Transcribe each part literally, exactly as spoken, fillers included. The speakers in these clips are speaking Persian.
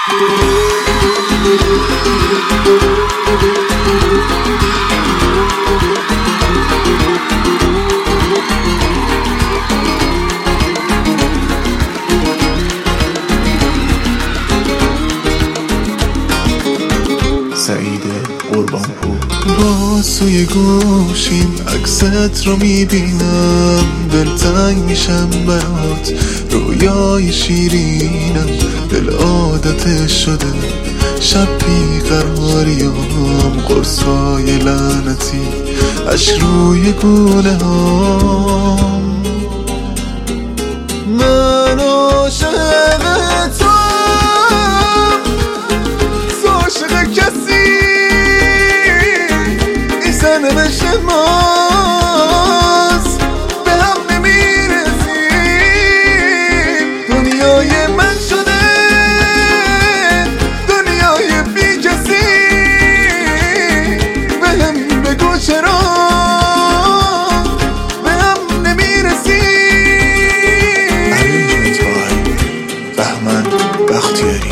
سعید قربانپور. با سوی گوشیم عکست رو میبینم، دلتنگ میشم برات، رویای شیرینم، دل عادت شده شب بیقراریم، قرصای لعنتی عشق روی گونه هم. من عاشق تو، تو عاشق کسی این سرنوشت ماست، به هم نمیرسیم. دنیای من شده دنیای بی کسی، به هم بگو چرا به هم نمیرسیم. علی بهمن بختیاری.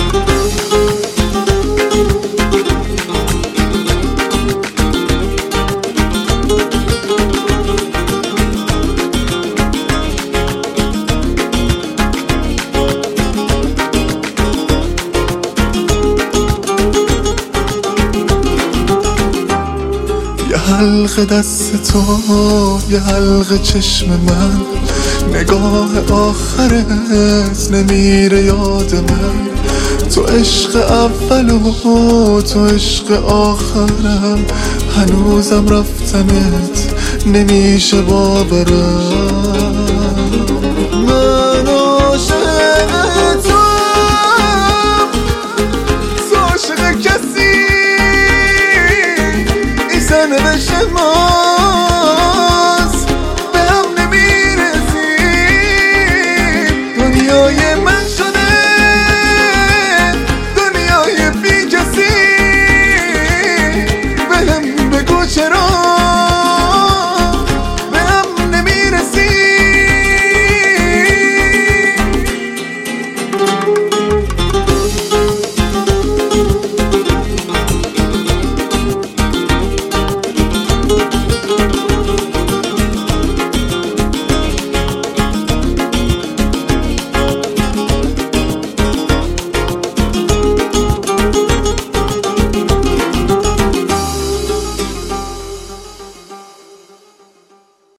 یه حلقه دست تو، یه حلقه چشم من، نگاه آخرت نمیره یاد من. تو عشق اول و تو عشق آخرم، هنوزم رفتنت نمیشه باورم.